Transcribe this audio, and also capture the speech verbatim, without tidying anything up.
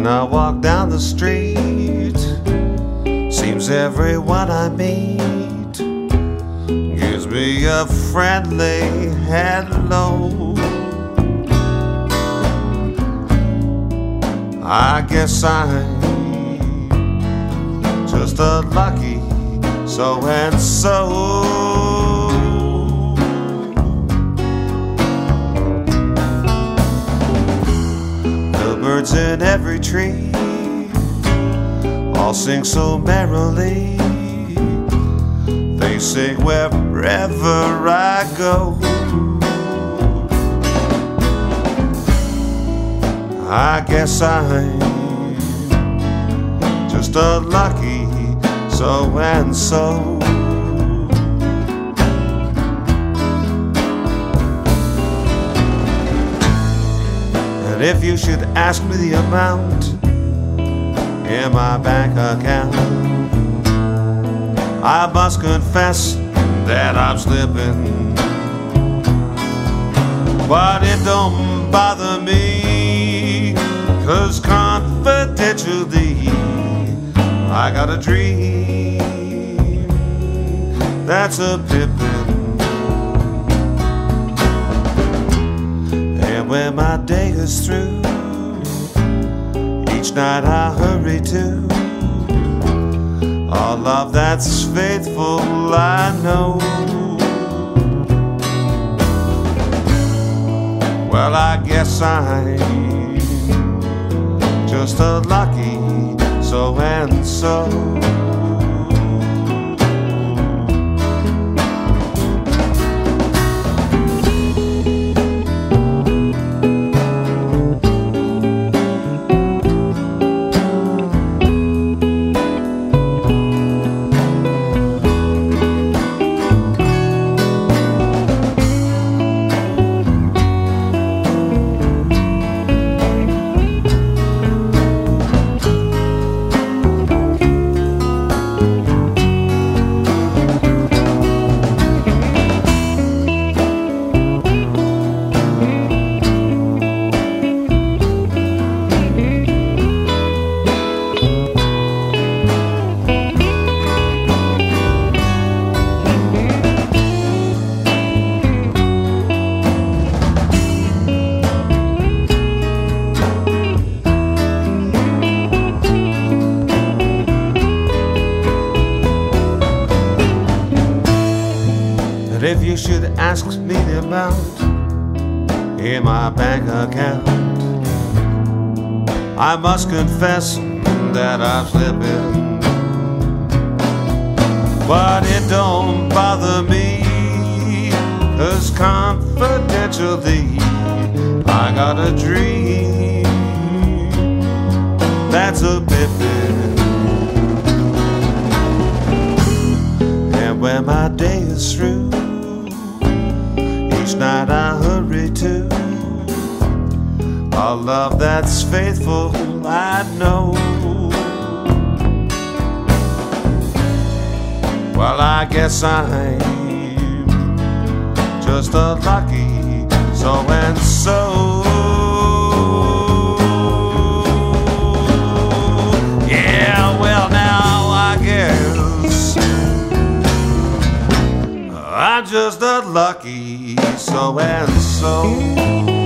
I walk down the street, seems everyone I meet gives me a friendly hello. I guess I'm just a lucky so-and-so. The birds in every tree all sing so merrily. They sing wherever I go. I guess I'm just a lucky so-and-so. And if you should ask me the amount in my bank account, I must confess that I'm slipping, but it don't bother me, 'cause confidentially I got a dream that's a pippin'. And when my day is through, each night I hurry to a love that's faithful, I know. Well, I guess I'm just a lucky so-and-so. But if you should ask me the amount in my bank account, I must confess that I'm slipping, but it don't bother me, 'cause confidentially I got a dream that's a pippin'. And when my day is through, each night I hurry to a love that's faithful, I know. Well, I guess I'm just a lucky so-and-so. Yeah, well now I guess I'm just a lucky so-and-so.